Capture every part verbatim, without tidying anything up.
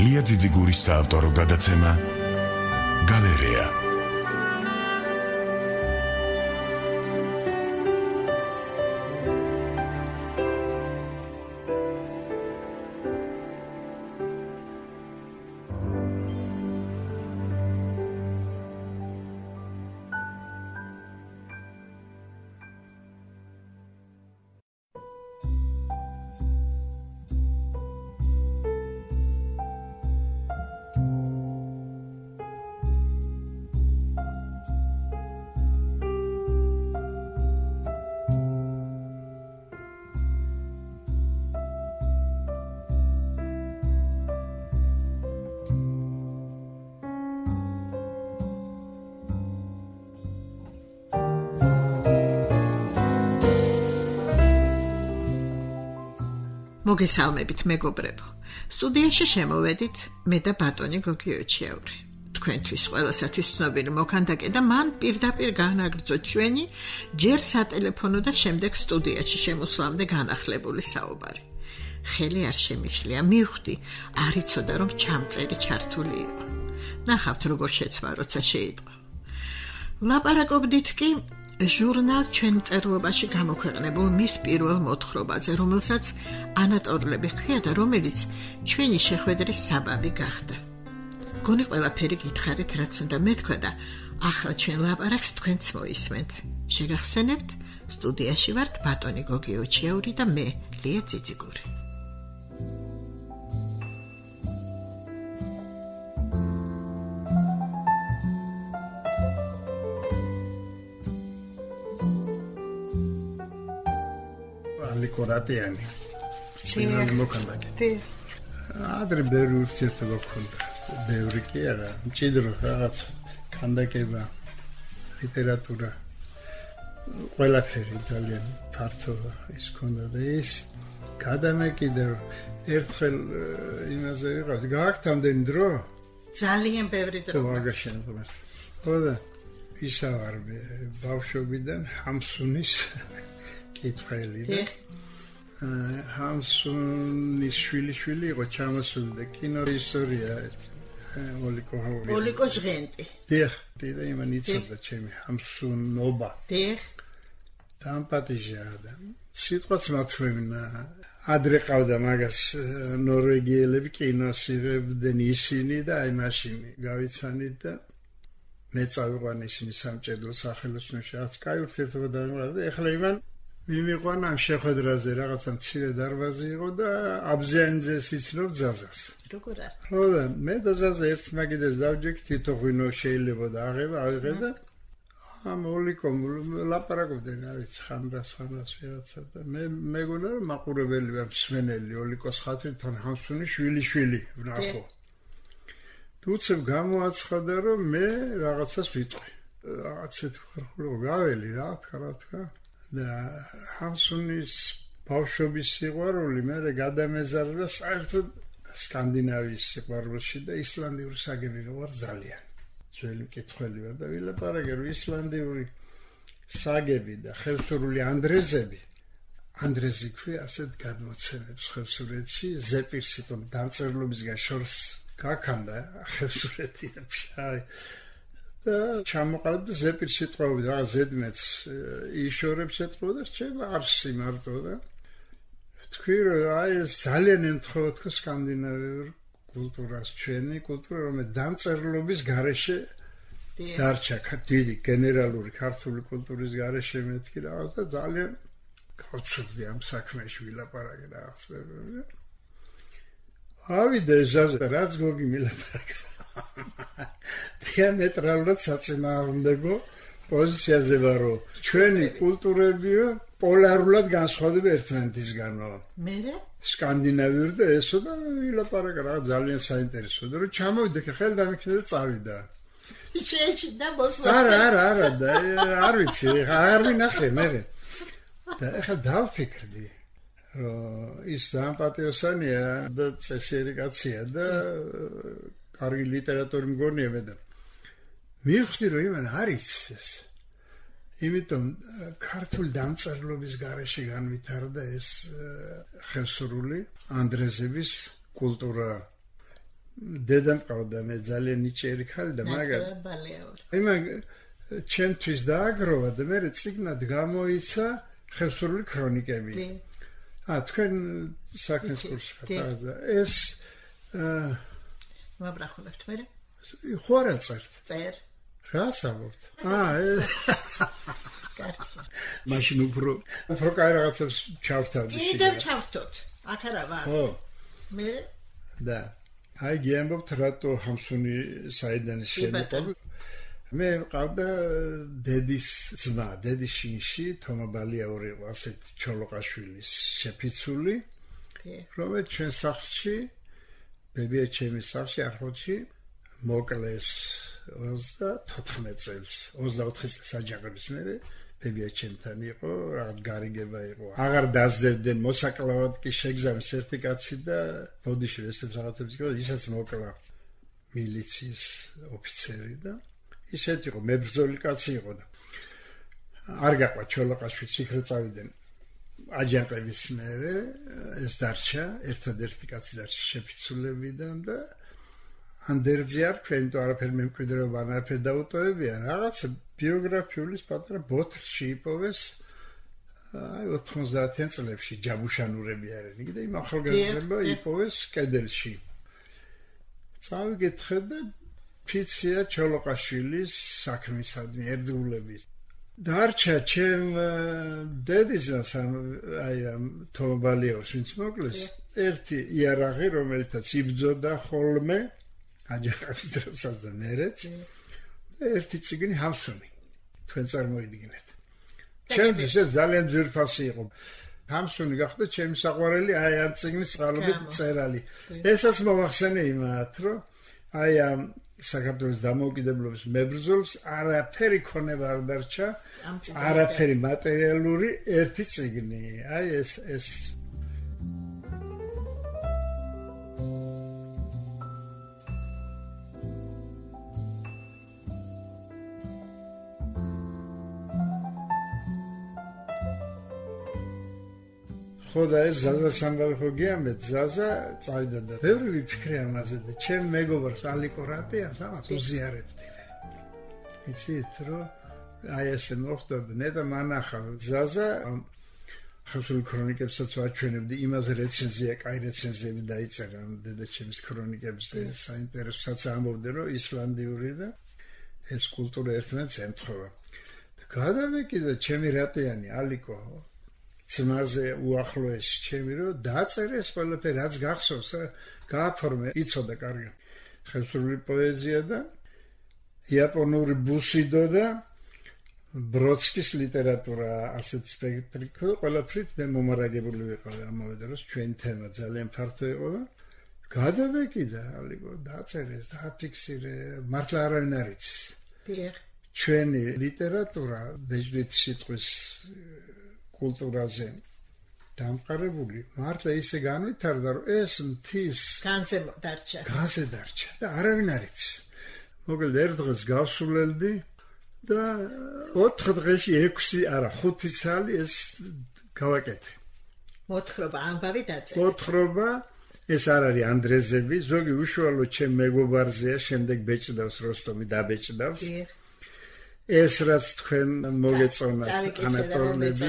ლია ძიძიგურის საავტორო გადაცემა გალერეა. მოგესალმებით მეგობრებო. სტუდიაში შემოვედით მე და ბატონი გოგიოჩიაური. თქვენთვის ყველასათვის ცნობილი მოქანდაკე და მან პირდაპირ განაგრძო ჩვენი ჯერ სატელეფონო და შემდეგ სტუდიაში შემოსვლამდე განახლებული საუბარი. ხელი არ შემიშლია, მივხვდი, არ იცოდა რომ ჩამწერი ჩართული იყო. ნახავთ როგორ შეცვა როცა შეიტყო. ლაპარაკობდით კი ჟურნალ ჩვენ მწერლობაში გამოქვეყნებულ მის პირველ მოთხრობაზე, რომელსაც ანატორლები ჰქვია და რომელიც ჩვენი შეხვედრის საბაბი გახდა. გონი ყველაფერი გითხარით, რაც უნდა მეთქვა და ახლა ჩვენ ლაპარაკს თქვენც მოისმენთ. შეგახსენებთ, სტუდიაში ვართ ბატონი გოგიოჩიაური და მე, ლია ძიძიგური. Коратიანი. Შეიძლება მოქანდაკე. ადრე ბევრი ურთიერთობა გქონდა. ბევრი კი არა, მჭიდრო რაღაც ქანდაკება, ლიტერატურა, ყველაფერი ძალიან ფართო ის ქონდა და ის გადამეკიდა რომ ერთხელ იმაზე ვიყავდი. გააქვთ ამდენი დრო? ძალიან ბევრი დრო. ვაგაშენ თუმცა. ხოდა ისა ვარ ბავშვობიდან ჰამსუნის კითხველი და ჰამსუნის შვილი შვილი იყო ჩამოსული და კინორეჟისორია ოლიკო ჰაური. ოლიკო ჟღენტი. დიახ, და იმან იცოდა ჩემი ჰამსუნობა. დიახ. დამპატიჟა და სიტყვაც მათქვენა ადრე ყავდა მაგას ნორვეგიელები კინოს იღებდნენ ისინი და აი მაშინ გავიცანით და მე წავიყვანი ისინი სამჭედლო სახელოსნოში რაც კაი ურთიერთობა დამყარა და ეხლა იმან მიმიყვანა ამ შეხვედრაზე რაღაცა მცირე დარბაზი იყო და აბზიანძეს იცნობ ძაზას. როგორ არ? ხო და მე და ზაზა ერთ მაგიდეს დავჯექ თითო ღვინო შეიძლება და აღება აღიღე და ამ ოლიკომ ლაპარაკობდნენ არ ვიცი ხანდას ხანდას რაღაცა და მე მეგონა რომ მაყურებელი ვარ მსმენელი ოლიკოს ხათრით თან ჰამსუნის შვილი შვილი ვნახო. თუცებ გამოაცხადა რომ მე რაღაცას ვიტყვი. რაღაცეთ ხერხულო გაველი რა თქვა რა თქვა. და ჰამსუნის ბავშვობის სიყვარული მე გადამეზარდა და საერთოდ სკანდინავიის სიყვარულში და ისლანდიური საგები ვარ ძალიან. ძველი მკითხველი ვარ და ვილაპარაკე რომ ისლანდიური საგები და ხევსურული ანდრეზები ანდრეზი ქვია ასეთ გადმოცემებს ხევსურეთში ზეპირსიტონ დამწერლობისგან შორს გაქანდა ხევსურეთი და ფშაი და ჩამოყალიბდა ზეპირ სიტყვები და ზედმეტს იშორებს ეთქვა და რჩება არსი მარტო და თქვი რომ აი ეს ძალიან ემთხოვა თქო სკანდინავიურ კულტურას ჩვენი კულტურა რომელიც დამწერლობის გარეშე დარჩა დიდი გენერალური ქართული კულტურის გარეშე მეთქი რაღაც და ძალიან გავცურდი ამ საქმეში ვილაპარაკე რაღაც ბევრი ავიდა ზაზა რაც გოგი მილაპარაკა დიამეტრალურად საწინააღმდეგო პოზიციაზე ვარო. ჩვენი კულტურებია პოლარულად განსხვავდება ერთმანეთისგანო. მე სკანდინავიური და ესო და ვილაპარაკა რა ძალიან საინტერესოა რომ ჩამოვიდა ხელი დამიქნე და წავიდა. შეეჩინდა მოსვლა. არა არა არა და არ ვიცი არ მინახე მე. და ეხლა დავფიქრდი რომ ის დამპატიოსანია და წესიერი კაცია და კარგი ლიტერატორი მგონია მე და მივხვდი რომ იმან არის ეს იმიტომ ქართული დამწერლობის გარეშე განვითარდა ეს ხევსურული ანდრეზების კულტურა დედამ ყავდა მე ძალიან ნიჭიერი ქალი და მაგარი იმან ჩემთვის დააგროვა და მე წიგნად გამოიცა ხევსურული ქრონიკები. ა თქვენ საქმეს კურსში ხართ ეს ვაბრახულებთ მე ხო არა წერთ წერ რა საბობთ აა მაშინ უფრო უფრო კაი რაღაცებს ჩავთავდი კიდევ ჩავთოთ აქ არა ვარ ხო მე და აი გიამბობთ რატო ჰამსუნი საიდან შემოყავ მე ყავდა დედის ძმა დედის შინში თომა ბალიაური იყო ასეთ ჩოლოყაშვილის შეფიცული რომელიც ჩვენ სახლში ბებია ჩემის სახლში არხოთში მოკლეს ოცდათოთხმეტ წელს ოცდაოთხი წელს აჯანყების მერე ბებია ჩემთან იყო რაღაც გარიგება იყო აღარ დაძდებდნენ მოსაკლავად კი შეგზავნის ერთი კაცი და ბოდიში ესეც რაღაცებს იყო ისაც მოკლა მილიციის ოფიცერი და ისეთ იყო მებრძოლი კაცი იყო და არ გაყვა ჩოლოყაშვილი ციხე წავიდნენ აჯანყების მერე ეს დარჩა ერთადერთი კაცი დარჩა შეფიცულებიდან და ანდერძი არ ქვენ თუ არაფერი მემკვიდრეობა არაფერი დაუტოვებია რაღაცა ბიოგრაფიული პატარა ბოთლში იპოვეს აი ოთხმოცდაათიან წლებში ჯაბუშანურები არიან და იმ ახალგაზრდა იპოვეს კედელში წავიგეთ და ფიცია ჩოლოყაშვილის საქმისადმი ერთგულების დარჩა ჩემ დედისას აი ამ თომბალიოს ვინც მოკლეს ერთი იარაღი რომელთაც იბძოდა ხოლმე აჯანყების დროსაც და მერეც და ერთი წიგნი ჰამსუნი თქვენ წარმოიდგინეთ ჩემთვის ეს ძალიან ძვირფასი იყო ჰამსუნი გახდა ჩემი საყვარელი აი ამ წიგნის წყალობით წერალი ესაც მომახსენე იმათ რომ აი ამ საქართველოს დამოუკიდებლობის მებრძოლს არაფერი ქონება არ დარჩა არაფერი მატერიალური ერთი წიგნი აი ეს ეს ხოდა ეს ზაზას ამბავი ხო გიამბეთ ზაზა წავიდა და ბევრი ვიფიქრე ამაზე და ჩემ მეგობრს ალიკო რატიას ამას უზიარებდი იცით რომ აი ესე მოხდა და ნეტა მანახა ზაზა ხევსურული ქრონიკებსაც ვაჩვენებდი იმაზე რეცენზია კაი რეცენზიები დაიწერა დედაჩემის ქრონიკებზე საინტერესოა ამბობდნენ რომ ისლანდიური და ეს კულტურა ერთმანეთს ემთხვევა და გადავეკიდა ჩემი რატიანი ალიკო ძმაზე უახლოეს ჩემი რომ დაწერე ეს ყველაფერი რაც გახსოვს გააფორმე იცოდა კარგად ხევსურული პოეზია და იაპონური ბუსიდო და ბროდსკის ლიტერატურა ასეთ სპექტრი ხო ყველაფრით მე მომარაგებული ვიყავი ამავე დროს ჩვენი თემა ძალიან ფართო იყო და გადავეკიდა ალიგო დაწერე ეს დააფიქსირე მართლა არავინ არ იცის ჩვენი ლიტერატურა ბეჭდვითი სიტყვის კულტურაზე დამყარებული მართლა ისე განვითარდა რომ ეს მთის განზე დარჩა განზე დარჩა და არავინ არ იცის მოკლედ ერთ დღეს გავსულელდი და ოთხ დღეში ექვსი არა ხუთი ცალი ეს გავაკეთე მოთხრობა ამბავი დაწერე მოთხრობა ეს არ არის ანდრეზები ზოგი უშუალოდ ჩემ მეგობარზეა შემდეგ ბეჭდავს როსტომი დაბეჭდავს ეს რაც თქვენ მოგეწონათ ანატოლები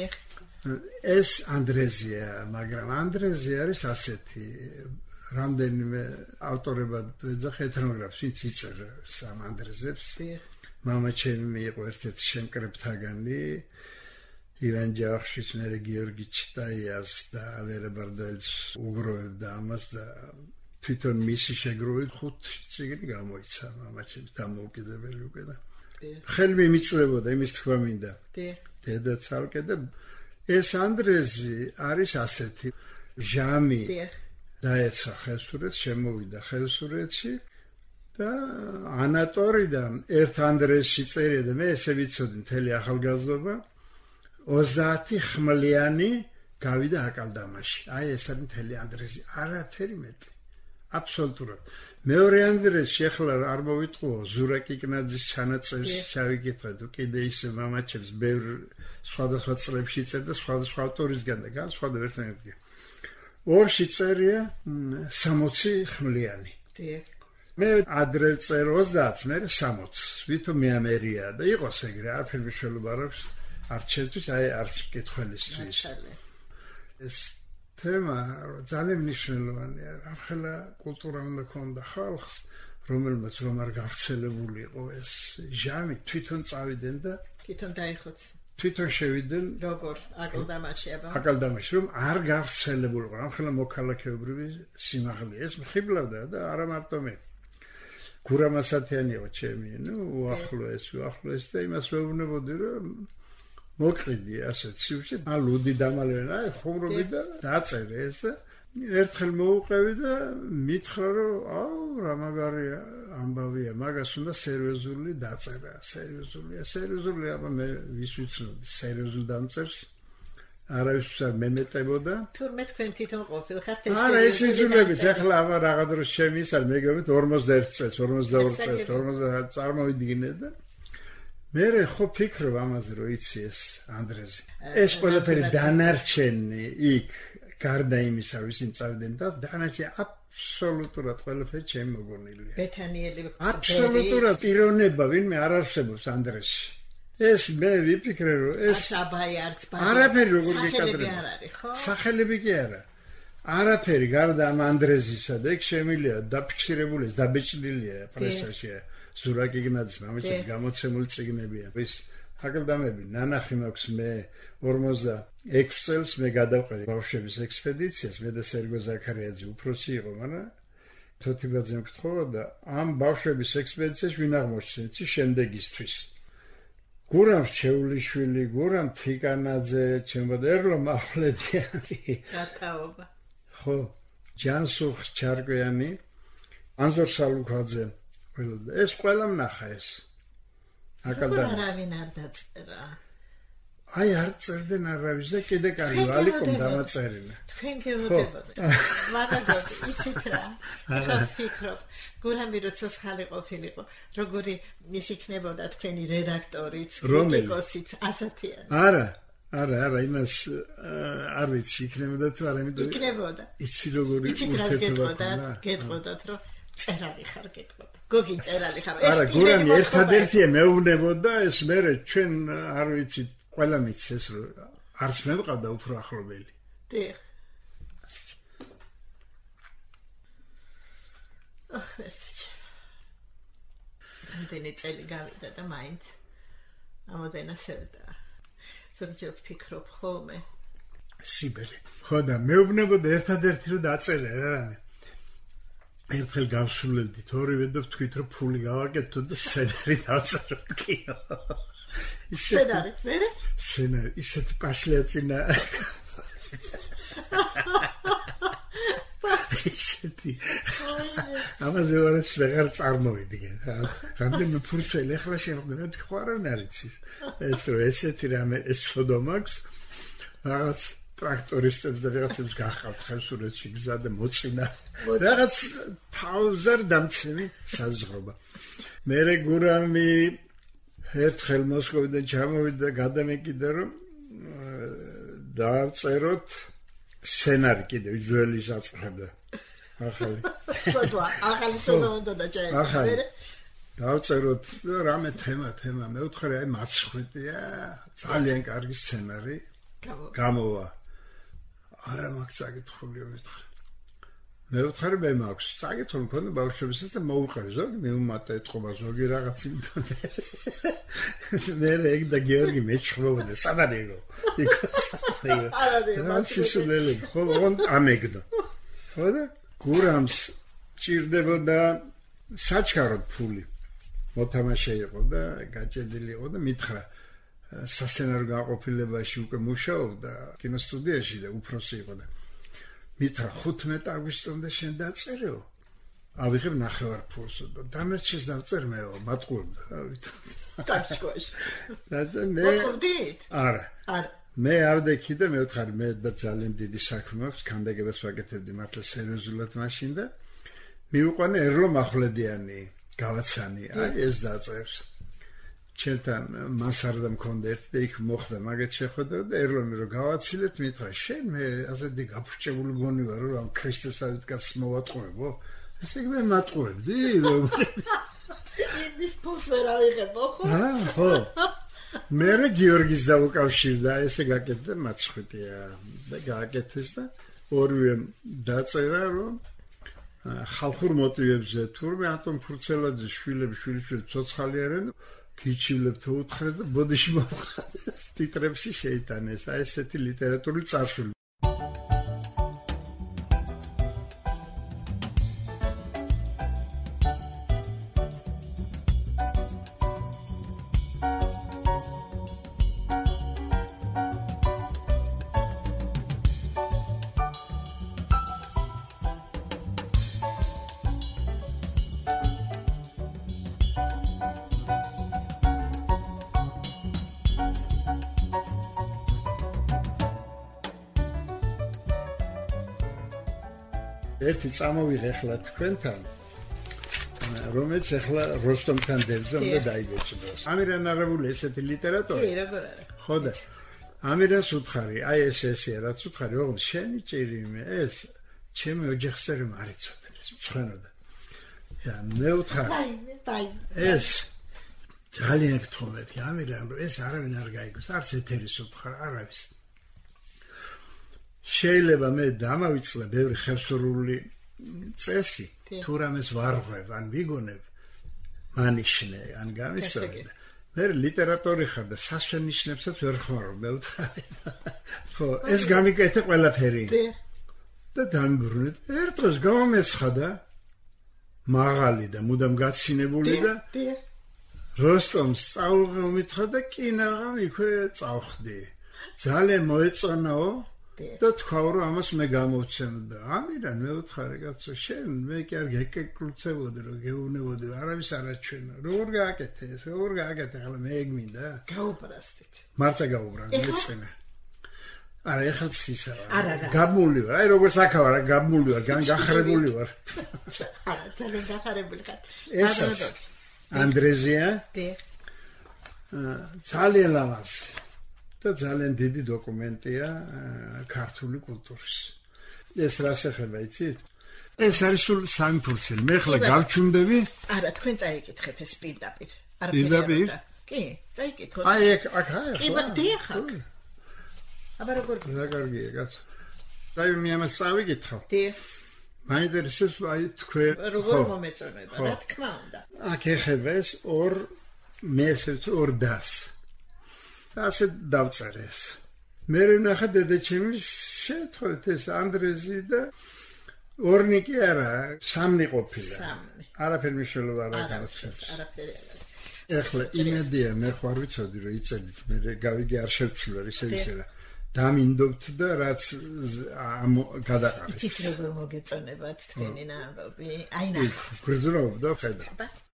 ეს ანდრეზია მაგრამ ანდრეზი არის ასეთი რამდენიმე ავტორებად ვეძახ ეთნოგრაფს ვინც იწერა სამ ანდრეზებს მამა ჩემი იყო ერთ-ერთი შემკრებთაგანი ივან ჯავახიშვილის მერე გიორგი ჩიტაიას და ვერა ბარდაელს უგროვებდა ამას და თვითონ მისი შეგროვით ხუთი წიგნი გამოიცა მამა ჩემს დამოუკიდებელი უკვე და ხელმი მიწვლებოდა იმის თქვა მინდა დედა ცალკე და ეს ანდრეზი არის ასეთი ჟამი დაეცა ხევსურეთს შემოვიდა ხევსურეთში და ანატორიდან ერთ ანდრეზში წერია და მე ესე ვიცოდი მთელი ახალგაზრდობა ოცდაათი ხმლიანი გავიდა აკალდამაში აი ეს არის მთელი ანდრეზი არაფერი მეტი აბსოლუტურად მეორე ანდრეზში ახლა არ მოვიტყუო ზურა კიკნაძის ჩანაწერს ჩავიკითხე თუ კიდე ისე მამაჩემს ბევრ სხვადასხვა წლებში წერდა სხვადასხვა ავტორისგან და სხვადასხვა ერთმანეთთან ორში წერია სამოცი ხმლიანი დიახ. მე ადრე წერ ოცდაათს, მე სამოცს, ვითომ მეამერია და იყოს ეგრე, არაფერ მნიშვნელობა არ აქვს არჩევთვის, აი არც კითხველისთვის. ეს თემა ძალიან მნიშვნელოვანია. ახლა კულტურა უნდა ქონდა ხალხს, რომელმაც რომ არ გავრცელებული იყო ეს ჟამი, თვითონ წავიდნენ და თვითონ დაიხოც. თვითონ შევიდნენ როგორ აკლდამაში აბა. აკლდამაში რომ არ გავრცელებული იყო. ახლა მოქალაქეობრივი სიმაღლე ეს მხიბლავდა და არა მარტო მე. გურამასათიანი იყო ჩემი, ნუ უახლოეს, უახლოეს და იმას ვეუბნებოდი რომ მოყიდი ასეთ სიუჟეტ, ალუდი დამალვენა, ხუმრობი და დაწერე ეს და ერთხელ მოუყევი და მითხრა რომ აუ რა მაგარია ამბავია, მაგას უნდა სერიოზული დაწერა, სერიოზულია, სერიოზული აბა მე ვის ვიცნობდი სერიოზულ დამწერს. არავის მემეტებოდა. თურმე თქვენ თვითონ ყოფილ ხართ ეს. არა, ეს იძულებით, ახლა აბა რაღაც დროს ჩემი ის არის, მე გეუბნით ორმოცდაერთ წელს, ორმოცდაორი წელს, ორმოცდაათი წარმოვიდგინე და მე ხო ფიქრობ ამაზე, რომ იცი ეს ანდრეზი. ეს ყველაფერი დანარჩენი იქ გარდა იმისა, რომ ისინი წავიდნენ და დანარჩენი აბსოლუტურად ყველაფერი ჩემი მოგონილია. ბეთანიელი. აბსოლუტურად პიროვნება ვინმე არ არსებობს ანდრეში. ეს მე ვიფიქრე რომ ეს საბაი არც ბაი არაფერი როგორ გეკადრება არ არის ხო სახელები კი არა არაფერი გარდა ამ ანდრეზისა და ეგ შემილია დაფიქსირებული ეს დაბეჭდილია პრესაში ზურაკ იგნაძის მამაცის გამოცემული წიგნებია ის აკლდამები ნანახი მაქვს მე ორმოცდაექვსი წელს მე გადავყედი ბავშვების ექსპედიციას მე და სერგო ზაქარიაძე უფროსი იყო მაგრამ თოთიბაძემ გთხოვა და ამ ბავშვების ექსპედიციაში ვინ აღმოჩნდა შემდეგისთვის გურამ შეულიშვილი, გურამ თიკანაძე, ჩემო ერლო მახლედიანი. რატაობა. ხო, ჯანსუხ ჩარკვიანი, ანზორ სალუქაძე. ეს ყველა ნახა ეს. აკადემია. არავინ არ დაწერა. აი არ წერდნენ არავის და კიდე კარგი ალიკომ დამაწერინა. თქვენ გელოდებოდა. მაგალითად, იცით რა? ფიქრობ, გურამი როცა ხალი ყოფილიყო, როგორი ის იქნებოდა თქვენი რედაქტორიც, კრიტიკოსიც, ასათიანი. არა, არა, არა, იმას არ ვიცი, იქნებოდა თუ არა, იმიტომ იქნებოდა. იცი როგორი ურთიერთობა ქონდა. გეტყოდათ, რომ წერალი ხარ გეტყოდა. გოგი წერალი ხარ. ეს არა, გურამი ერთადერთია მეუბნებოდა, ეს მე ჩვენ არ ვიცი ყველა მიცეს რომ არც მე ვყავდა უფრო ახლობელი. დიახ. ახ, ესეთი. რამდენი წელი გავიდა და მაინც ამოდენასევდა. ზოგჯერ ვფიქრობ ხოლმე. სიბერი. ხო და მეუბნებოდა ერთადერთი რომ დაწერე რა რამე. ერთხელ გავსულელდით ორივე და ვთქვით რომ ფული გავაკეთო და სცენარი დავწეროთ კინო. სცენარი, მერე? სცენარი, ისეთ პაშლიაცინა. ისეთი. ამაზე ვარც ვეღარ წარმოვიდგენ. რამდენი ფურცელი ახლა შეხვდება, თქვი ხო არავინ არ იცის. ეს რო ესეთი რამე ეს სოდომაქს რაღაც ტრაქტორისტებს და რაღაცებს გახავთ ხევსურეთში გზა და მოწინა. რაღაც თავზარ დამცემი საზღრობა. მერე გურამი ერთხელ მოსკოვიდან ჩამოვიდა გადამეკიდა რომ დავწეროთ სცენარი კიდე ვიზუალის აწუხებდა ახალი სოდვა ახალი სოდვა უნდა დაჭერა დავწეროთ რამე თემა თემა მე ვთხარი აი მაცხვეტია ძალიან კარგი სცენარი გამოვა არა მაგ წაკითხულიო მეთქი მე ვთხარი მე მაქვს წაკითხული მქონდა ბავშვებისაც და მოუყევი ზოგი მეუმატა ეთყობა ზოგი რაღაც იმდან მე ეგ და გიორგი მეჩხმობდა სადარიგო იქ სისულელი ხო on ამეგდო ხო და გურამს ჭირდებოდა საჩქაროდ ფული მოთამაშე იყო და გაჭედილი იყო და მითხრა სასცენარო გაყოფილებაში უკვე მუშაობდა კინოსტუდიაში და უფროსი იყო და მითხრა ხუთმეტ აგვისტომდე შენ დაწერეო ავიღებ ნახევარ ფულს და დამერჩეს დავწერ მეო მატყუებდა ტაშკოშ და მე არა არა მე ავდექი და მე ვთხარი მე და ძალიან დიდი საქმე აქვს კანდაგებას ვაკეთებდი მართლა სერიოზულად მაშინ და მივიყვანე ერლო მახვლედიანი გავაცანი აი ეს დაწერს ჩემთან მას არ და მქონდა ერთი და იქ მოხდა მაგეთ შეხვედრა და ერლომი რომ გავაცილეთ მითხრა შენ მე ასეთი გაფრჩებული გონი ვარ რომ ქრისტესავით კაცს მოვატყუებო ესე იგი მე მატყუებდი. ის ფულს ვერ ავიღებო ხო? აა, ხო. მე გიორგის დაუკავშირდა, ესე გაკეთდა მაცხვიტია და გააკეთეს და ორივე დაწერა რომ ხალხურ მოტივებზე თურმე ანტონ ფურცელაძის შვილები შვილიშვილები ცოცხალი არიან გიჩივლებთ უთხრეს და ბოდიში მოვხდეს ტიტრებში შეიტანეს აი ესეთი ლიტერატურული წარსული ერთი წამოვიღე ახლა თქვენთან რომელიც ახლა როსტომთან დევზე უნდა დაიბეჭდოს ამირან არაბული ესეთი ლიტერატურა კი როგორ არა ხო და ამირანს უთხარი აი ეს ესეა რაც უთხარი ოღონდ შენი ჭირიმე ეს ჩემი ოჯახსერემ არ იცოდნენ ეს მცხენოდა და მე უთხარი აი ეს ძალიან გთხოვები ამირან რომ ეს არავინ არ გაიგოს არც ეთერის უთხარ არავის შეიძლება მე დამავიწყლე ბევრი ხევსურული წესი თუ რამეს ვარღვევ ან ვიგონებ მანიშნე ან გამისწორე მე ლიტერატორი ხარ და სასვენიშნებსაც ვერ ხმარობ მე ვთხარი ხო ეს გამიკეთე ყველაფერი და დამბრუნეთ ერთ დროს გამომეცხადა მაღალი და მუდამ გაცინებული და როსტომს წაუღე უმითხა და კინაღამ იქვე წავხდი ძალიან მოეწონაო და თქვა რომ ამას მე გამოვცემდა ამირან მე ვთხარი კაცო შენ მე კი არ გეკეკლუცებოდი რომ გეუბნებოდი არავის არ აჩვენა როგორ გააკეთე ეს როგორ გააკეთე ახლა მე ეგმინდა გაუბრასდით მართა გაუბრა მეწინა არა ეხლა ისაა გამული ვარ აი როგორც აქა ვარ გამული ვარ გახარებული ვარ არა ძალიან გახარებული ხარ ეს ანდრეზია ძალიან ლამაზი და ძალიან დიდი დოკუმენტია ქართული კულტურის. ეს რას ეხება, იცით? ეს არის სულ სამი ფურცელი. მე ხლა გავჩუმდები? არა, თქვენ წაიკითხეთ ეს პირდაპირ. პირდაპირ? კი, წაიკითხოთ. აი, აქ, აქ, აქ. კი, დიახ. აბა როგორ გიქნა? რა კარგია, კაცო. აი, მე ამას წავიკითხავ. დიახ. მაინტერესებს აი თქვენ როგორ მომეწონება, რა თქმა უნდა. აქ ეხება ეს ორ მესერს ორ დას. ასე დავწერეს. მე ნახე დედაჩემის შეთხოვეთ ეს ანდრეზი და ორნიკი არა, სამნი ყოფილა. სამნი. არაფერი მნიშვნელობა არ აქვს. არაფერი არ აქვს. ეხლა იმედია მე ხო არ ვიცოდი რომ იწედით მე გავიგე არ შევცვლარ ისე ისე და დამინდობთ და რაც გადაყარეთ. იცით როგორ მოგეწონებათ თქვენი ნამბობი? აი ნახე. გრძნობ და ხედავ.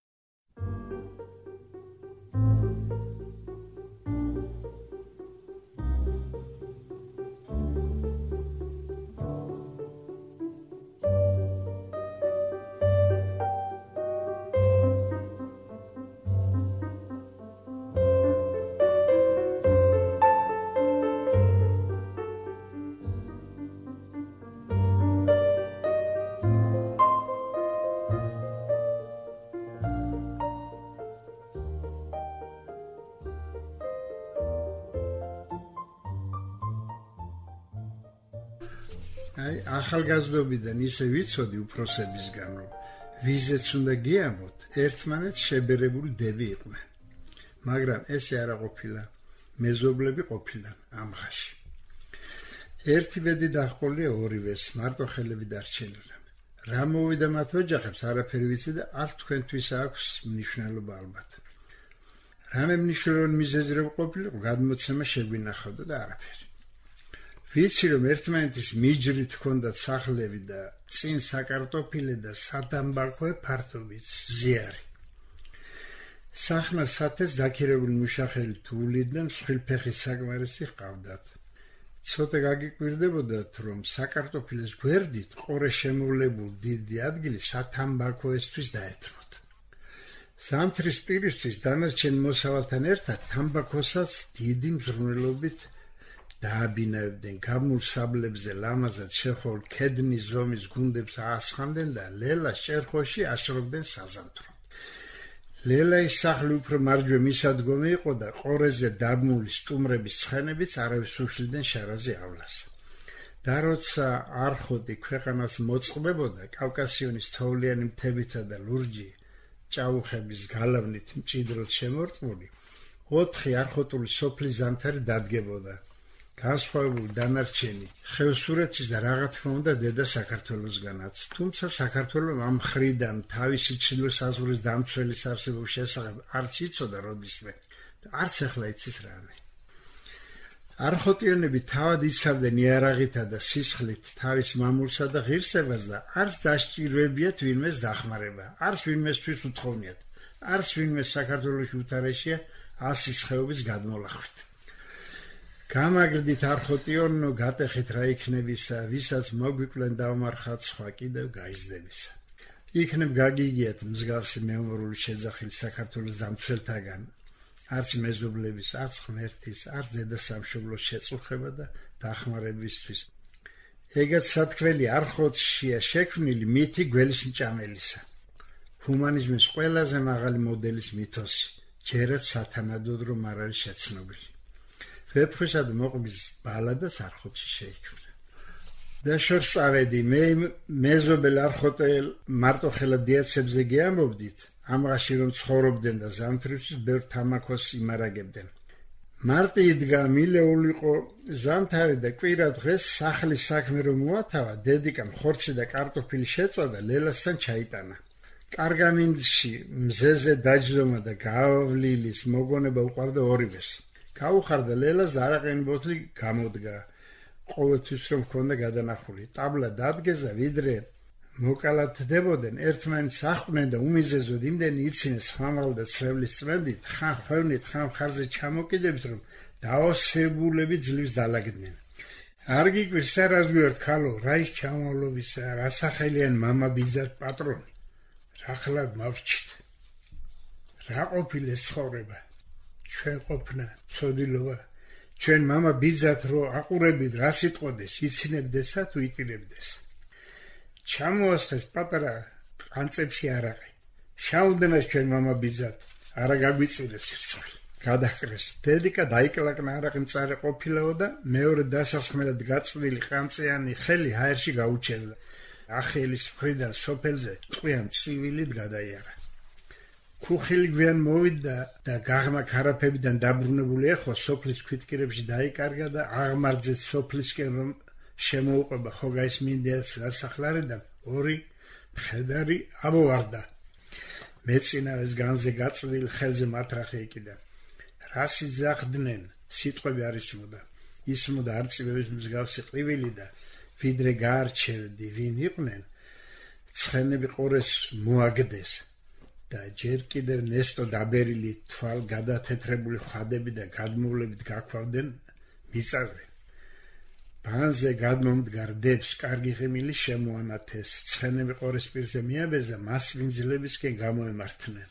აი ახალგაზრდობიდან ისე ვიცოდი უფროსებისგან რომ ვიზეც უნდა გიამბოთ ერთმანეთს შებერებული დები იყვნენ მაგრამ ესე არა ყოფილა მეზობლები ყოფილან ამღაში ერთი ბედი დაჰყოლია ორივეს მარტო ხელები დარჩენილან რა მოვიდა მათ ოჯახებს არაფერი ვიცი და არ თქვენთვის აქვს მნიშვნელობა ალბათ რამე მნიშვნელოვანი მიზეზი რომ ყოფილიყო გადმოცემა შეგვინახავდა და არაფერი ვიცი რომ ერთმანეთის მიჯრით ჰქონდათ სახლები და წინ საკარტოფილე და სადამბაქოე ფართობით ზიარი. სახნავს სათეს დაქირებული მუშახელი თულიდნენ მსხვილფეხის საკმარისი ჰყავდათ. ცოტა გაგიკვირდებოდათ რომ საკარტოფილეს გვერდით ყორე შემოვლებულ დიდი ადგილი სათამბაქოესთვის დაეთმოთ. სამთრის პირისთვის დანარჩენ მოსავალთან ერთად თამბაქოსაც დიდი მზრუნველობით დააბინავდნენ გამულ საბლებზე ლამაზად შეხოლ ქედნის ზომის გუნდებს აასხამდნენ და ლელას ჭერხოში აშრობდნენ საზამთროდ. ლელაის სახლი უფრო მარჯვე მისადგომი იყო და ყორეზე დაბმული სტუმრების ცხენებიც არავის უშლიდნენ შარაზე ავლას. და როცა არხოტი ქვეყანას მოწყობებოდა კავკასიონის თოვლიანი მთებითა და ლურჯი ჭაუხების გალავნით მჭიდროდ შემორტყმული, ოთხი არხოტული სოფლის ზამთარი დადგებოდა. განსხვავებული დანარჩენი ხევსურეთის და რა თქმა უნდა დედა საქართველოსგანაც. თუმცა საქართველოს ამ მხრიდან თავისი ჩრდილო-საზღვრის დამცველის არსებობის შესახებ არც იცოდა როდისმე და არც ახლა იცის რამე. არხოტიანები თავად იცავდნენ იარაღითა და სისხლით თავის მამულსა და ღირსებას და არც დასჭირვებიათ ვინმეს დახმარება, არც ვინმესთვის უთხოვნიათ, არც ვინმეს საქართველოში უთარეშია ასის ხეობის გადმოლახვით. გამაგრდით არხოტიონო, გატეხით რა იქნებისა, ვისაც მოგვიკლენ დავმარხათ სხვა კიდევ გაიზრდებისა. იქნებ გაგიგიათ მსგავსი მეომრული შეძახილი საქართველოს დამცველთაგან, არც მეზობლების, არც ღმერთის, არც დედასამშობლოს შეწუხება და დახმარებისთვის. ეგაც სათქმელი არხოტშია შექმნილი მითი გველის მჭამელისა. ჰუმანიზმის ყველაზე მაღალი მოდელის მითოსი, ჯერაც სათანადოდ რომ არ არის შეცნობილი. ვეფხვისა და მოყბის ბალადაც არხოტში შეიქმნა. და შორს წავედი, მე მეზობელ არხოტელ მარტოხელა დიაცებზე გეამბობდით, ამღაში რომ ცხოვრობდნენ და ზამთრისთვის ბევრ თამაქოს იმარაგებდნენ. მარტი იდგა, მილეულიყო ზამთარი და კვირა დღეს სახლის საქმე რომ მოათავა, დედიკამ ხორცი და კარტოფილი შეწვა და ლელასთან ჩაიტანა. კარგამინდში მზეზე დაჯდომა და გავლილის მოგონება უყვარდა ორივეს. გაუხარდა ლელას და არაყენი ბოთლი გამოდგა. ყოველთვის რომ ჰქონდა გადანახული. ტაბლა დადგეს და ვიდრე მოკალათდებოდნენ, ერთმანეთს ახვდნენ და უმიზეზოდ იმდენი იცინეს ხმამაღლა და ცრევლის წმენდით, ხან ხვევნით, ხან მხარზე ჩამოკიდებით, რომ დაოსებულები ძლივს დალაგდნენ. არ გიკვირს რას გვიორთ ქალო, რა ის ჩამავლობისა, რა სახელიან მამა ბიძად პატრონი, რა ხლად მავჭით, რა ყოფილეს ცხოვრება, ჩვენ ყოფნა, ცოდილობა, ჩვენ მამა ბიძად რო აყურებით რა სიტყოდეს, იცინებდესა თუ იტირებდეს. ჩამოასხეს პატარა ყანწებში არაყი. შაუდენას ჩვენ მამა ბიძად, არა გაგვიწირეს სირცხლი. გადაჰკრეს. დედიკა დაიკლაკნა არაყი მწარე ყოფილაო და მეორე დასასხმელად გაწვდილი ყანწიანი ხელი ჰაერში გაუჩერდა. ახელის მხრიდან სოფელზე ტყვიან წივილით გადაიარა. ქუხილი გვიან მოვიდა და გაღმა ქარაფებიდან დაბრუნებული ეხო სოფლის ქვითკირებში დაიკარგა და აღმარჯეთ სოფლისკენ რომ შემოუყვება ხოგაის მინდიას გასახლარიდან ორი მხედარი ამოვარდა. მეწინავეს განზე გაწვდილი ხელზე მათრახე ეკიდა. რას იძახდნენ, სიტყვები არ ისმოდა. ისმოდა არწივების მსგავსი ყივილი და ვიდრე გაარჩევდი ვინ იყვნენ, ცხენები ყორეს მოაგდეს და ჯერ კიდევ ნესტო დაბერილი თვალ გადათეთრებული ხადები და გადმოვლებით გაქვავდნენ მიწაზე. ბანზე გადმომდგარ დებს კარგი ღიმილი შემოანათეს, ცხენები ყორის პირზე მიაბეს და მას ვინძლებისკენ გამოემართნენ.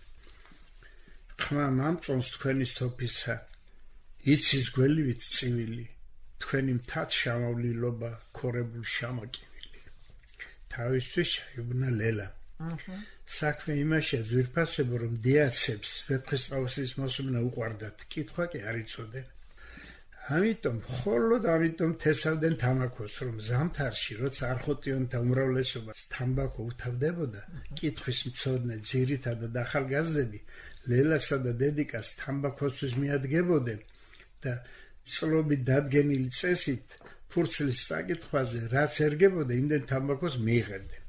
ხმა მამწონს თქვენის თოფისა, იცის გველივით წივილი, თქვენი მთად შამავლილობა ქორებულ შამაკივილი. თავისთვის შეიუბნა ლელა. საქმე იმაშია ძვირფასებო, რომ დიაცებს ვეფხისტყაოსნის მოსმენა უყვარდათ, კითხვა კი არ იცოდნენ. ამიტომ მხოლოდ ამიტომ თესავდნენ თამაქოს, რომ ზამთარში, როცა არხოტიონთა უმრავლესობას თამბაქო უთავდებოდა, კითხვის მცოდნე ძირითადად ახალგაზრდები ლელასა და დედიკას თამბაქოსთვის მიადგებოდნენ და წლობით დადგენილი წესით ფურცლის საკითხვაზე რაც ერგებოდა, იმდენ თამბაქოს მიიღებდნენ.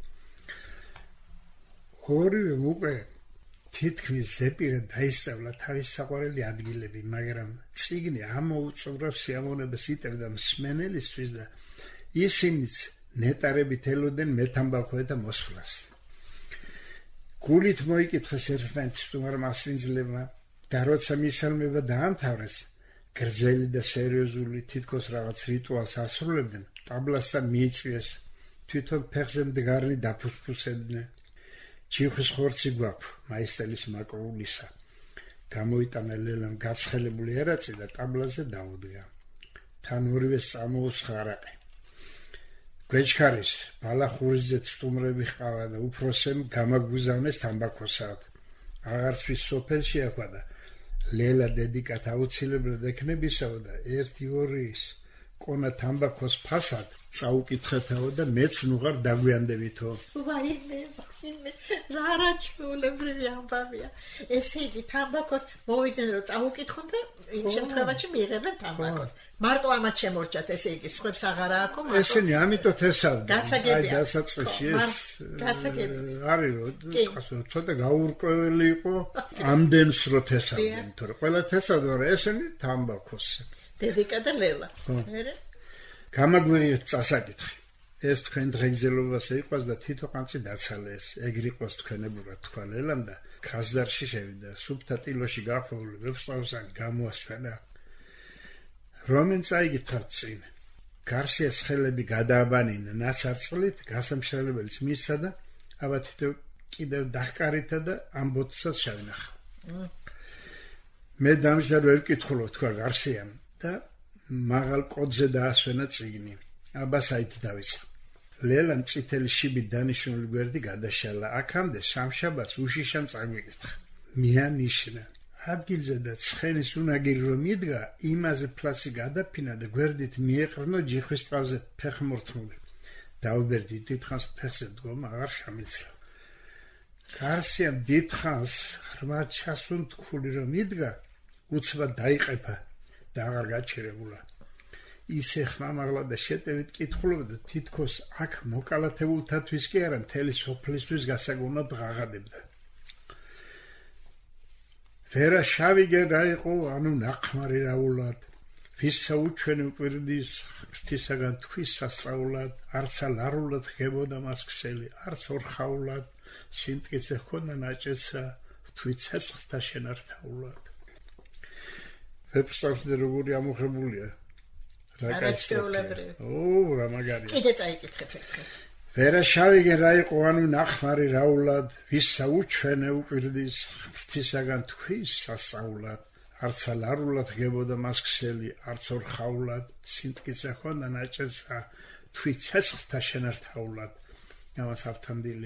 ორივე უკვე თითქმის ზეპირად დაისწავლა თავის საყვარელი ადგილები, მაგრამ წიგნი ამოუწურავს სიამოვნებას იტევდა მსმენელისთვის და ისინიც ნეტარებით ელოდნენ მეთამბაქოეთა მოსვლას. გულით მოიკითხეს ერთმანეთის სტუმარმა მასვინძლებმა და როცა მისალმება დაამთავრეს, გრძელი და სერიოზული თითქოს რაღაც რიტუალს ასრულებდნენ, ტაბლასთან მიიწვიეს, თვითონ ფეხზე მდგარნი დაფუსფუსებდნენ. ჩიხვის ხორცი გვაქვს, მაისტელის მაკრულისა. გამოიტანა ლელამ გაცხელებული ერაწი და ტაბლაზე დაუდგა. თან ორივე სამოუს ხარაყი. გვეჩქარის ბალახურიზე სტუმრები ჰყავა და უფროსემ გამაგუზავნეს თამბაქოსად. აღარცვის სოფელში ახვა და ლელა დედიკათ აუცილებლად ექნებისაო და ერთი ორი ის კონა თამბაქოს ფასად წაუკითხეთაო და მეც ნუღარ დაგვიანდებითო. ვაიმე, ვაიმე, რა რაჩვეულებრივი ამბავია. ესე იგი თამბაქოს მოვიდნენ რომ წაუკითხონ და იმ შემთხვევაში მიიღებენ თამბაქოს. მარტო ამათ შემორჩათ, ესე იგი სხვებს აღარა აქვს მარტო. ესენი ამიტომ თესავდნენ. გასაგებია. აი დასაწყისში ეს გასაგები. არის რომ ასე ცოტა გაურკვეველი იყო ამდენს რო თესავდნენ, თორე ყველა თესავდა რომ ესენი თამბაქოს. დედიკა და ლელა. მერე გამაგვირიეთ წასაკითხი. ეს თქვენ დღეგრძელობაზე იყვას და თითო ყანწი დაცალეს. ეგრ იყოს თქვენებურად თქვა ლელამ და ხაზდარში შევიდა. სუფთა ტილოში გახვეული ვებსტავსან გამოასვენა. რომენ წაიგითხავთ წინ. გარსიას ხელები გადააბანინა ნაცარწყლით, გასამშრალებელს მისცა და აბა თითო კიდევ დახკარითა და ამბოთსაც შევინახა. მე დამჯდარ ვერ ვკითხულობ თქვა გარსიამ და მაღალ კოდზე დაასვენა წიგნი. აბა საით დავიწყო. ლელამ წითელი შიბით დანიშნული გვერდი გადაშალა. აქამდე სამშაბათს უშიშამ წაგვიკითხა. მიანიშნა. ადგილზე და ცხენის უნაგირი რომ იდგა, იმაზე ფლასი გადაფინა და გვერდით მიეყრნო ჯიხვის ტყავზე ფეხმორთმული. დაუბერდი დიდხანს ფეხზე დგომა აღარ შემიძლია. გარსიამ დიდხანს ღრმა ჩასუნთქული რომ იდგა, უცბად დაიყეფა და აღარ გაჩერებულა. ისე ხმამაღლა და შეტევით კითხულობდა თითქოს აქ მოკალათებულთათვის კი არა მთელი სოფლისთვის გასაგონად ღაღადებდა. ვერა შავიგე რა იყო, ანუ ნაყმარი რაულად, ვისა უჩვენი უკვირდის ღვთისაგან თვის სასწაულად, არცა ლარულად ღებოდა მას ქსელი, არც ორხაულად, სიმტკიცე ჰქონდა ნაჭეცა, ვთვით ცეცხლთა შენართაულად. ვებსტავსი როგორი ამოღებულია. არაჩვეულებრივი. ო, რა მაგარია. კიდე წაიკითხეთ ერთხელ. ვერა შავიგე რა იყო, ანუ ნაყმარი რაულად, ვისა უჩვენე უკვირდის ღვთისაგან თვის სასწაულად, არცა ლარულად ღებოდა მას ქსელი, არც ორხაულად, სიმტკიცე ჰქონდა ნაჭეცა, თვით ცეცხლთა შენართაულად. ამას ავთანდილი.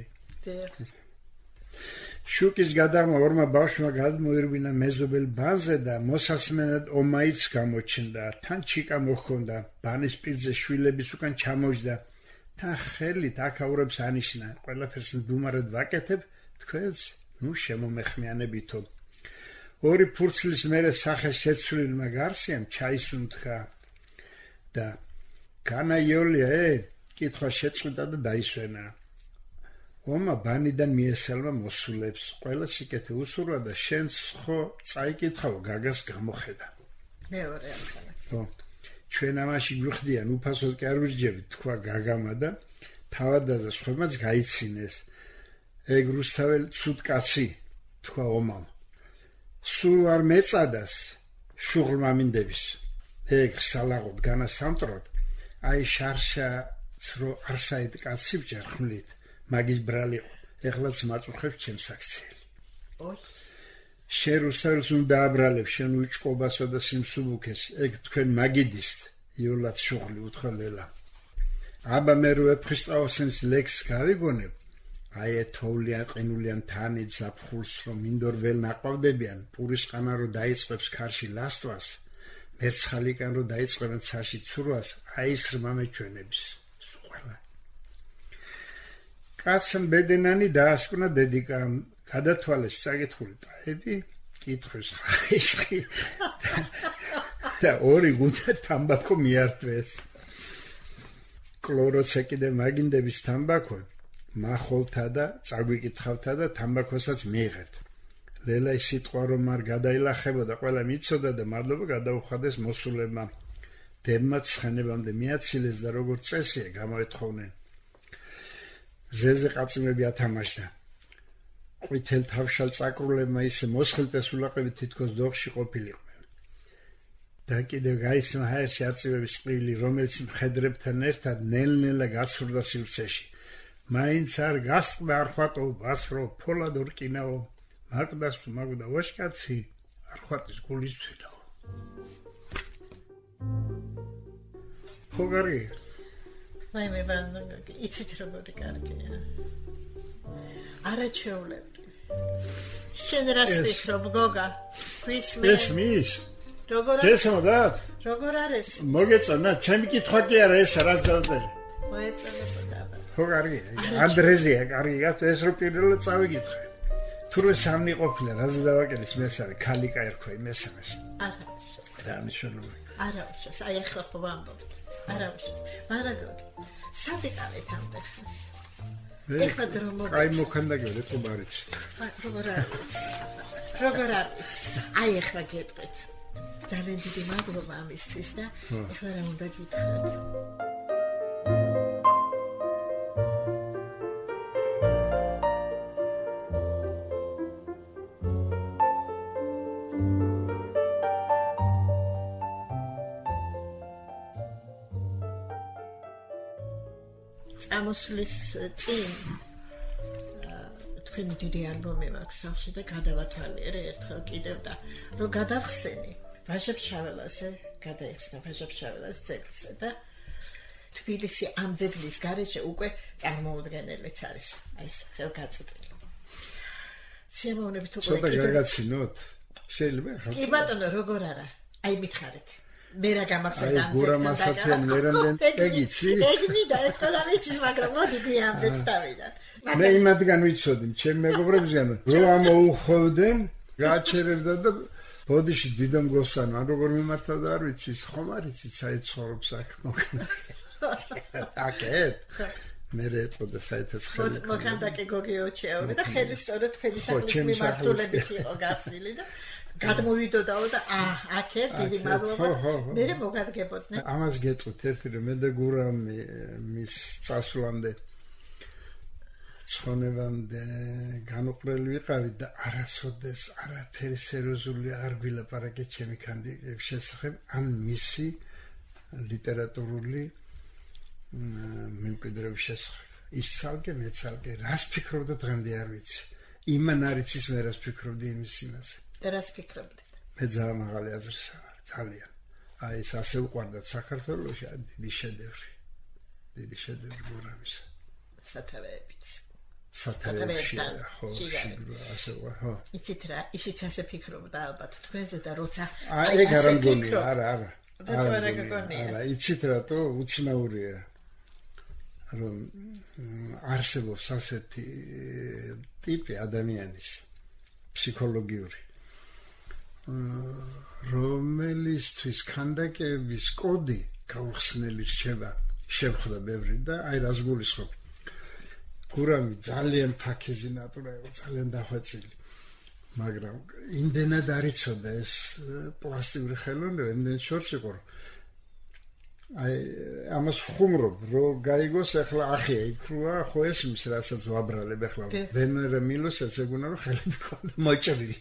შუკის გადაღმა ორმა ბავშვმა გადმოირბინა მეზობელ ბანზე და მოსასმენად ომაიც გამოჩნდა. თან ჩიკა მოჰქონდა, ბანის პირზე შვილების უკან ჩამოჯდა. თან ხელით აქაურებს ანიშნა. ყველაფერს მდუმარად ვაკეთებ, თქვენს ნუ შემომეხმიანებითო. ორი ფურცლის მერე სახეს შეცვლილმა გარსიამ ჩაისუნთქა და განაიოლია, ე, კითხვა შეწყვიტა და დაისვენა. ომა ბანიდან მიესალმა მოსულებს, ყველა სიკეთე უსურვა და შენც ხო წაიკითხავ გაგას გამოხედა. მეორე ამხელა. ხო. ჩვენ ამაში გვიხდიან, უფასოდ კი არ ვირჯებით, თქვა გაგამა და თავადაზე სხვებმაც გაიცინეს. ეგ რუსთაველი ცუდ კაცი, თქვა ომამ. სულ არ მეწადას შუღლმა მინდების. ეგ სალაღოდ განასამტროთ, აი შარშა ცრო არსაით კაცი ვჯერხმლით. მაგის ბრალი ეხლაც მაწუხებს ჩემს აქციელი. ოი. შენ რუსთაველს უნდა დააბრალებ, შენ უჭკობასო და სიმსუბუქეს, ეგ თქვენ მაგიდისთ, იოლად შუღლი უთხრა ლელა. აბა მე რო ეფხისტყაოსნის ლექს გავიგონებ, აი ეთოვლიან ყინულიან თანით ზაფხულს რომ მინდორ վել ნაყვავდებიან, პურისყანა რო დაიწყებს ქარში ლასტვას, მერცხალიკან რო დაიწყებენ ცაში ცურვას, აი ის რმა მეჩვენების. სუყელა კაცამ ბედენანი დაასკვნა დედიკამ, გადათვალეს საკითხული ტყეები, კითხვის ხაისხი და ორი გუნდა თამბაქო მიართვეს. კლოროცა კიდე მაგინდების თამბაქო, მახოლთა და წაგვიკითხავთა და თამბაქოსაც მიიღეთ. ლელა ის სიტყვა რომ არ გადაილახებოდა, ყველა მიცოდა და მადლობა გადაუხადეს მოსულებმა. დებმა ცხენებამდე მიაცილეს და როგორც წესია გამოეთხოვნენ. ზეზე ყაწიმები ათამაშდა. ყვითელ თავშალ წაკრულებმა ისე მოსხილტეს ულაყებით თითქოს დოღში ყოფილიყვნენ. და კიდევ გაისმა ჰაერში აწივების ყრილი, რომელიც მხედრებთან ერთად ნელ-ნელა გაცურდა სივრცეში. მაინც არ გასწყდა არ ხვატო ბასრო ფოლად ორკინაო, მაგდას თუ მაგდა ვაშკაცი არ ხვატის გულისთვინაო. ხო კარგია. მე მე ვან იცით როგორი კარგია. არა ჩეულები. შენ რას ვიქრობ გოგა? ვის მე? ეს მის. როგორ გესმოდათ? როგორ არის? მოგეწონა, ჩემი კითხვა კი არა ეს რას დავწერე. მოეწონება. ხო კარგია. ანდრეზია კარგია, ეს რო პირველად წავიკითხე. თურმე სამნი ყოფილა, რაზე დავაკელის მესამე, ქალიკა ერქვა მესამეს. არა. რა მნიშვნელობა? არა, აი ახლა ხო ვამბობთ. არა, მაგრამ სად იყავით ამ დღეს? ეხლა დრო მოვიდა. აი მოქანდაგე თუ მარიც. როგორ არის? როგორ არის? აი ახლა გეტყვით. ძალიან დიდი მადლობა ამისთვის და ახლა რა უნდა გითხრათ? ამოსლის წინ თქვენი დიდი ალბომი მაქვს სახში და გადავათვალიერე ერთხელ კიდევ და რომ გადავხსენი ვაჟებშაველაზე გადაიხსნა ვაჟებშაველას ძეგლზე და თბილისი ამ ძეგლის გარეშე უკვე წარმოუდგენელიც არის აი ეს ხელგაწყვეტილი სიამოვნებით უკვე ცოტა გაგაცინოთ შეიძლება ხა კი ბატონო როგორ არა აი მითხარით მე რა გამახსენდა ამ გურამასათიან მერამდენ ეგიცი ეგნი და ეხლა ვიცი მაგრამ მოდი დიამდეთ დავიდან მე იმათგან ვიცოდი ჩემ მეგობრებზეან რომ ამოუხოვდნენ გააჩერებდა და ბოდიში დიდამ გოსანა როგორ მიმართავდა არ ვიცი ის ხომ არ იცით საით ცხოვრობს აქ მოგნა აკეთ მე რეწოდა საითაც ხელი მოხანდაკე გოგიოჩეო და ხელი სწორედ თქვენი სახლის მიმართულებით იყო გასვლილი და გადმოვიდოდაო და აა აკეთ დიდი მადლობა მე მოგადგებოდნენ ამას გეტყვით ერთი რომ მე და გურამი მის წასვლამდე ცხონებამდე განუყრელი ვიყავი და არასოდეს არაფერი სერიოზული არ გვილაპარაკე ჩემი კანდიდატების შესახებ ან მისი ლიტერატურული მემკვიდრეობის შესახებ ის ცალკე მე ცალკე რას ფიქრობდა დღემდე არ ვიცი იმან არ იცის მე რას ფიქრობდი იმის იმაზე რას ფიქრობდით მე ძალიან მაღალი აზრისა ვარ ძალიან აი ეს ასე უყვარდათ საქართველოში დიდი შედევრი დიდი შედევრი გურამის სათავეებით სათავეებში ხო ასე ვარ ხო იცით რა ისიც ასე ფიქრობდა ალბათ თქვენზე და როცა აი ეგ არ მგონია არა არა არა გაგონია არა იცით რატო უცნაურია რომ არსებობს ასეთი ტიპი ადამიანის ფსიქოლოგიური რომელისთვის კანდაკების კოდი გაუხსნელი რჩება შეხვდა ბევრი და აი რას გულისხმობ გურამი ძალიან ფაქიზი ნატურა იყო ძალიან დახვეწილი მაგრამ იმდენად არ იცოდა ეს პლასტიკური ხელოვნება იმდენ შორს იყო აი ამას ხუმრობ რომ გაიგოს ახლა ახია იქრუა ხო ეს მის რასაც ვაბრალებ ახლა ვენერა მილოსაც ეგუნა რომ ხელები ქონდა მოჭრილი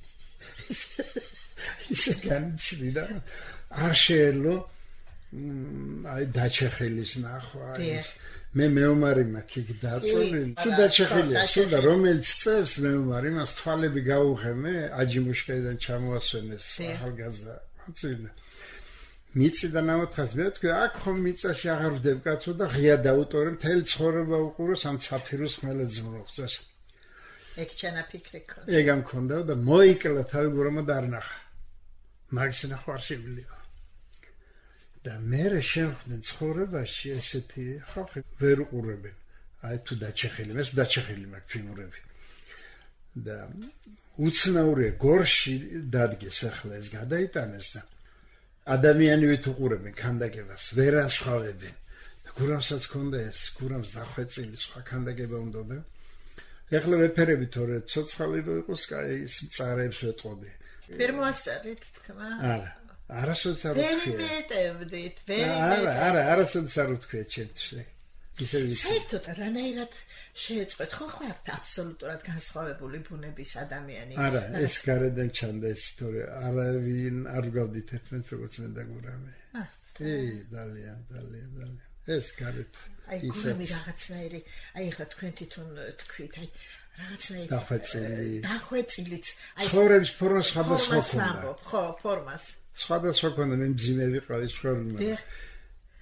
ისე განჩლი და არ შეელო აი დაჩეხილის ნახვა ის მე მეომარი მაქვს იქ დაწოლილი თუ დაჩეხილია სულ და რომელიც წევს მეომარი მას თვალები გაუღემე აჯიმუშკაიდან ჩამოასვენეს ახალგაზრდა აწვინა მიწი და ნამოთხას მე თქვი აქ ხომ მიწაში აღარ ვდებ კაცო და ღია დაუტორე მთელი ცხოვრება უყუროს ამ ცაფიროს ხმელეთ ზმნობს ეს ეგ ჩანაფიქრი ქონდა ეგ ამ ქონდა და მოიკლა თავი გურამა და არ ნახა მაგის ნახვა არ შეგვიძლია და მე შეხვდნენ ცხოვრებაში ესეთი ხალხი ვერ უყურებენ აი თუ დაჩეხილი მე დაჩეხილი მაქვს ფილმურები და უცნაურია გორში დადგეს ახლა ეს გადაიტანეს და ადამიანივით უყურებენ კანდაკებას ვერ ასხავებენ და გურამსაც ქონდა ეს გურამს დახვეწილი სხვა კანდაკება უნდა და ეხლა ვეფერები თორე ცოცხალი რო იყოს კაი ის მწარეებს ვეტყოდი ვერ მოასწარეთ თქმა არა არასოდეს არ ვთქვია ვერ მეტევდით ვერ არა არა არასოდეს არ ვთქვია ჩემთვის ისე ვიცი საერთოდ რანაირად შეეწყვეთ ხო ხართ აბსოლუტურად განსხვავებული ბუნების ადამიანი არა ეს გარედან ჩანდა ეს თორე არავინ არ გავდით ერთმანეთს როგორც მე და გურამი კი ძალიან ძალიან ძალიან ეს გარეთ აი გურამი რაღაცნაირი აი ხა თქვენ თვითონ თქვით აი რაღაცნაირი დახვეწილი დახვეწილიც აი ცხოვრების ფორმა სხვადასხვა ქონდა ხო ფორმას სხვადასხვა ქონდა მე მძიმე ვიყავი ცხოვრება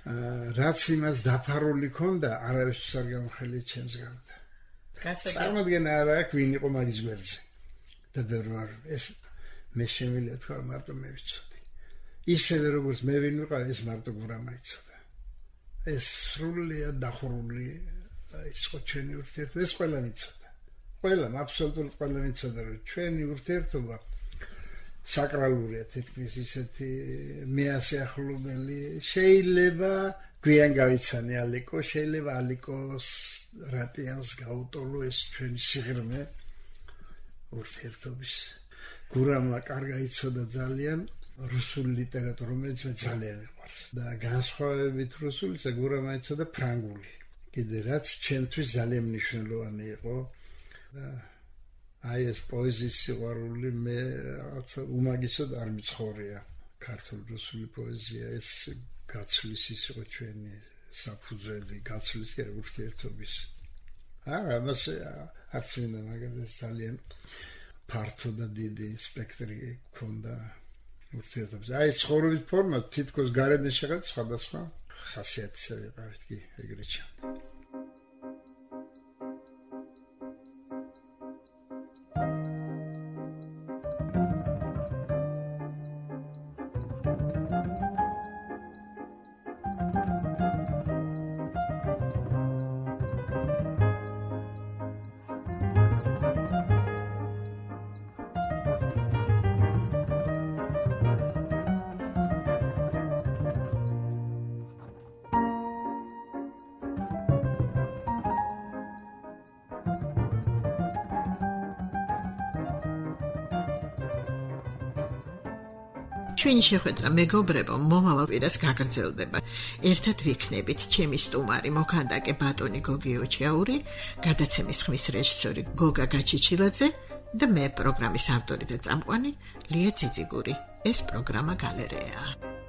რაც იმას დაფარული ქონდა, არავისთვის არ გამხელია ჩემს გარდა. წარმოდგენა არ აქვს ვინ იყო მაგის გვერდზე. და ბევრ ეს მე შემიძლია თქვა მარტო მე ვიცოდი. ისევე როგორც მე ვინ ვიყავ, ეს მარტო გურამა იცოდა. ეს სრულიად დახურული ის ხო ჩვენი ურთიერთობა, ეს ყველა მიცოდა. ყველა, აბსოლუტურად ყველა მიცოდა, რომ ჩვენი ურთიერთობა საკრალურია, თითქმის ისეთი მეასიახლებელი. შეიძლება გვიან გავიცანი ალიკო, შეიძლება ალიკოს რატიანს გაუტოლო ეს ჩვენი სიღრმე ურთიერთობის. გურამა კარგად იცოდა ძალიან რუსული ლიტერატურა, რომელიც მე ძალიან მიყვარს. და განსხვავებით რუსულისა, გურამა იცოდა ფრანგული. კიდე რაც ჩემთვის ძალიან მნიშვნელოვანი იყო და აი ეს პოეზიის სიყვარული მე რაღაცა უმაგისოდ არ მიცხოვრია. ქართული რუსული პოეზია ეს გაცვლის ის იყო ჩვენი საფუძველი, გაცვლის კი ურთიერთობის. არა, მას არც მინდა მაგას ძალიან ფართო და დიდი სპექტრი ქონდა ურთიერთობის. აი ცხოვრების ფორმა თითქოს გარედან შეღეთ სხვადასხვა ხასიათისა ვიყავით კი ეგრეთ შემდგომ. ჩვენი შეხვედრა მეგობრებო მომავალ პირას გაგრძელდება. ერთად ვიქნებით ჩემი სტუმარი მოქანდაკე ბატონი გოგი ოჩიაური, გადაცემის ხმის რეჟისორი გოგა გაჩიჩილაძე და მე პროგრამის ავტორი და წამყვანი ლია ძიძიგური. ეს პროგრამა გალერეა.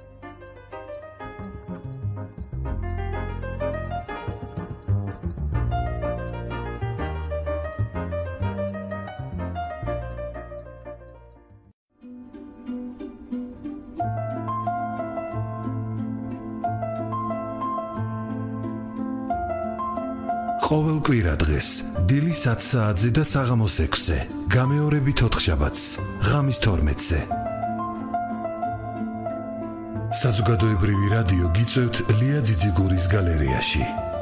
ყოველ კვირა დღეს დილის ათ საათზე და საღამოს ექვსზე, გამეორებით ოთხშაბათს, ღამის თორმეტზე. საზოგადოებრივი რადიო გიწევთ ლია ძიძიგურის გალერეაში.